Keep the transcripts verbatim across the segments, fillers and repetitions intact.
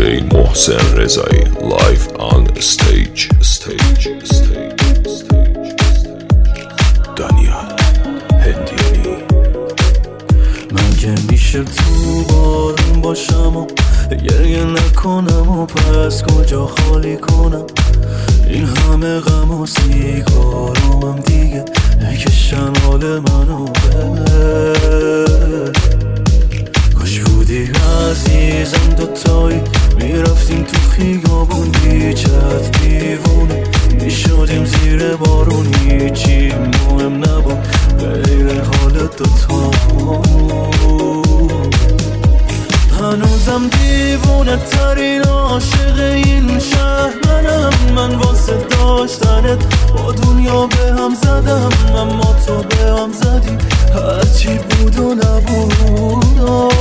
جی محسن رضایی live on stage stage stage stage دانیال هندیانی. من که میشه تو بارون باشم و گریه نکنم و پس کجا خالی کنم این همه غم و سیگارم دیگه نکشن حال منو بر. کاش بودی عزیزم دوتایی میرفتیم تو خیابون بیچت دیوونه میشدیم زیر بارون هیچی مهم نبود غیر حال دوتامون. هنوزم دیوونه ترین عاشق این شهر منم. من واسه داشتنت با دنیا به هم زدم اما تو به هم زدی هرچی بود و نبود.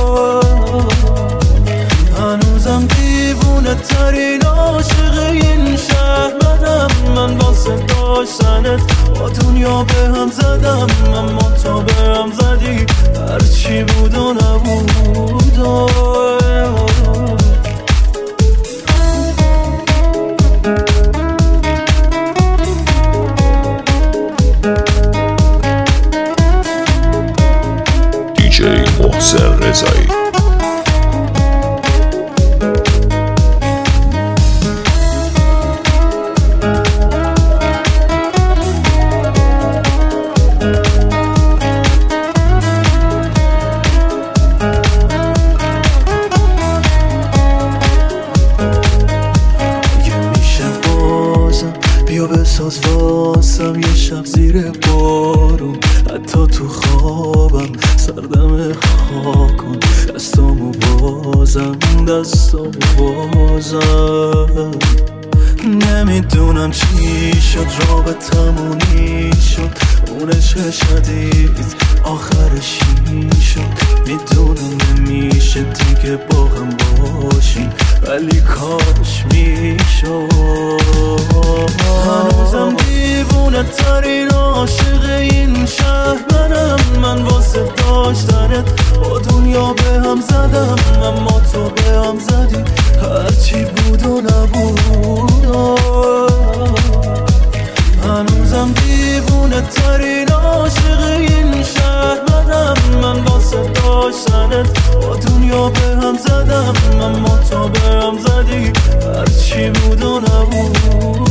هنوزم دیوونه ترین عاشق این شهر منم. من واسه داشتنت با دنیا به هم زدم اما تو به هم زدی هرچی بود و نبود. دی جی محسن رضایی. بیا بساز واسم یه شب زیر بارون حتی تو خوابم سردم خاکن دستامو بازم دستامو بازم. نمیدونم چی شد رابطمونی شد اون عشق شدید آخرش این شد. میدونم نمیشه دیگه با هم باشیم ولی کاش میشد. هنوزم دیوونه ترین عاشق این شهر منم. من واسه داشتنت با دنیا به هم زدم اما تو به هم زدی هرچی بود و نبود. هنوزم دیوونه ترین عاشق این شهر منم. من واسه داشتنت با دنیا به هم زدم اما تو به هم زدی هرچی بود و نبود.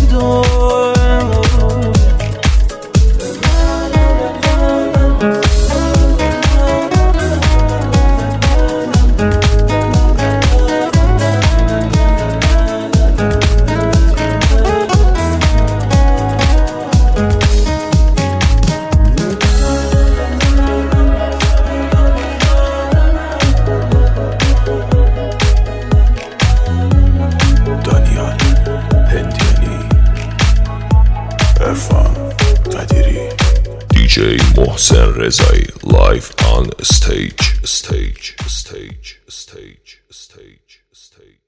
دی جی محسن رضایی live on stage stage stage stage stage stage